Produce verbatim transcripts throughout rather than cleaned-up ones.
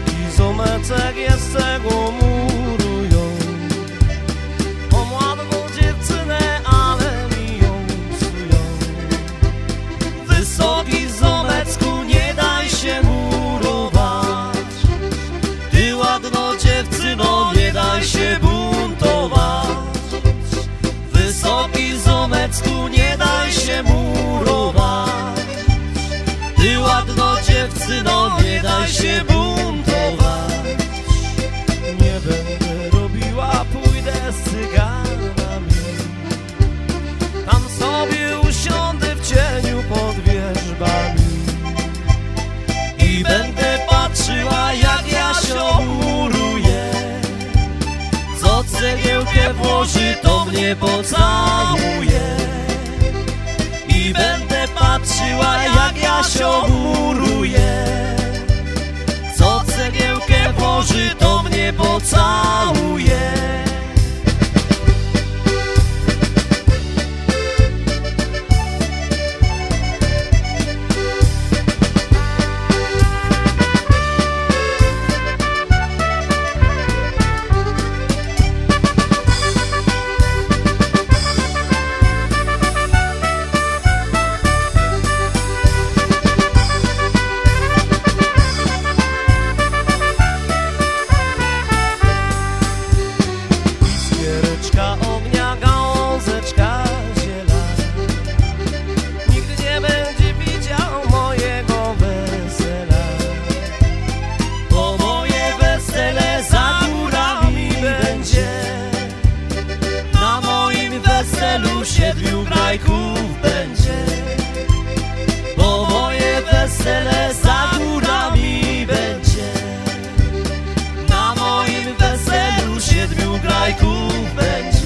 Wysoki zomeczek jest tego murują. O młodą dziewczynę, ale mi ją psują. Wysoki zomeczku, nie daj się murować. Ty ładno dziewczyno, nie daj się buntować. Wysoki zomeczku, nie daj się murować. Ty ładno dziewczyno, nie daj się buntować. Nie będę robiła, pójdę z cyganami. Tam sobie usiądę w cieniu pod wierzbami i będę patrzyła, jak Jasio muruje. Co cegiełkę włoży, to mnie pocałuje. I będę patrzyła, jak Jasio muruje. Co cegiełkę włoży, to mnie pocałuje. Ognia, gałązeczka ziela. Nigdy nie będzie widział mojego wesela, bo moje wesele za górami będzie. Na moim weselu siedmiu grajków będzie, bo moje wesele za górami będzie. Na moim weselu siedmiu grajków będzie.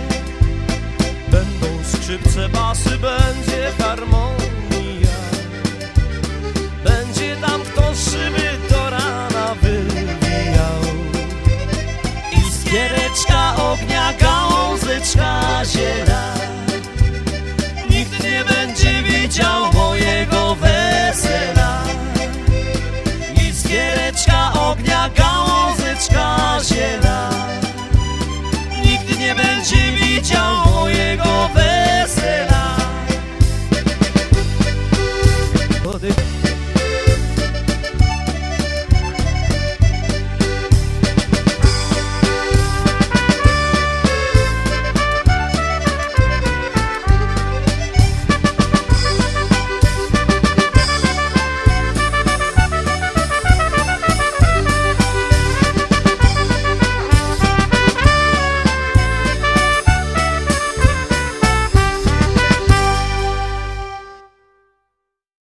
Będą skrzypce, basy, będzie harmonia. Będzie tam kto szyby do rana wywijał. Iskiereczka ognia, gałązeczka ziela.